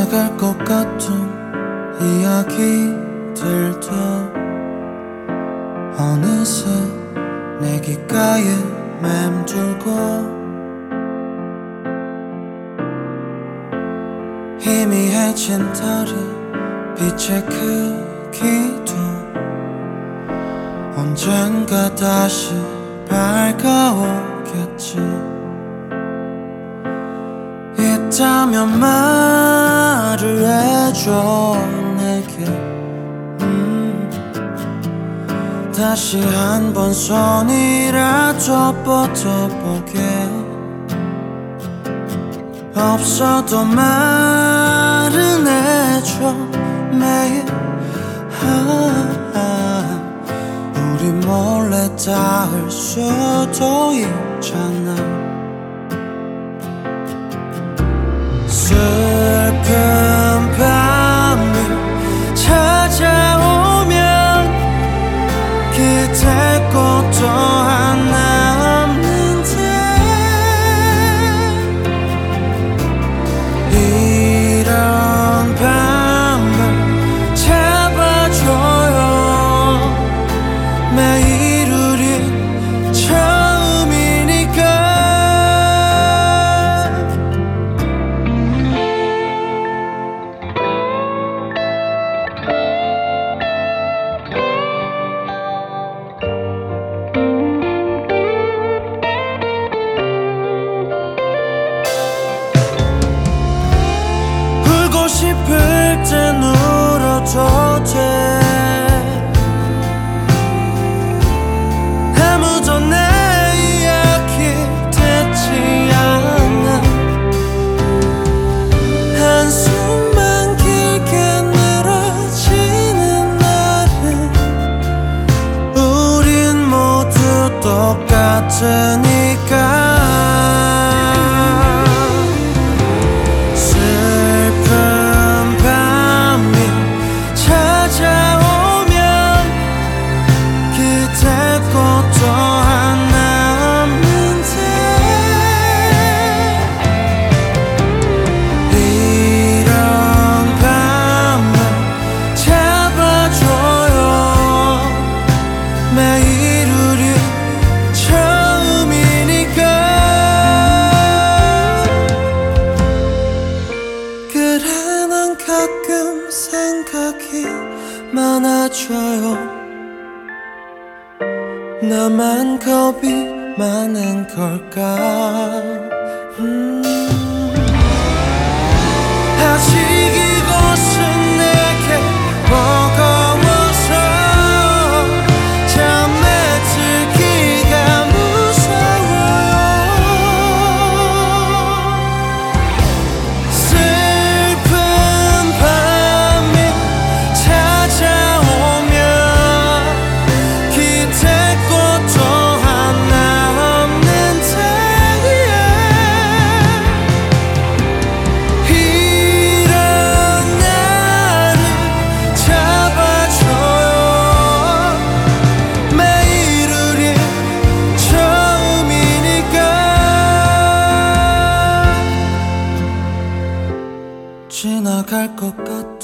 지나갈 것 같은 이야기들도 어느새 내 귓가에 맴돌고 희미해진 달의 빛의 크기도 언젠가 다시 밝아오겠지. 있다면 말을 해줘 내게. 다시 한 번 손이라도 뻗어보게. 없어도 말은 해줘 매일. 우리 몰래 닿을 수도 있잖아. 슬픈 밤이 찾아오면 기댈 곳도 하나 없는데 이런 밤을 잡아줘요. 매일 우린 처음이니까. 울고 싶을 땐 울어도 돼. 아무도 내 이야기 듣지 않아. 한숨만 길게 늘어지는 날은 우린 모두 똑같으니까. 슬픈 밤이 찾아오면 기댈 곳도 하나 없는데 이런 밤을 잡아줘요. 매일 우리 처음이니까. 그래 난 가끔 생각이 많아져요. 나만 겁이 많은 걸까. 아직 이곳은 내게 버거워서 잠에 들기가 무서워요. 슬픈 밤이 찾아오면 기댈 곳도 하나 없는데 이런 나를 잡아줘요. 매일 우리 처음이니까. 지나갈 것 같은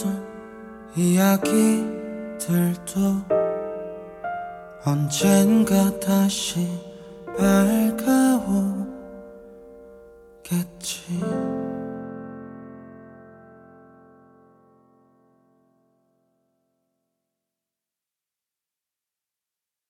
이야기들도 언젠가 다시 밝아오겠지.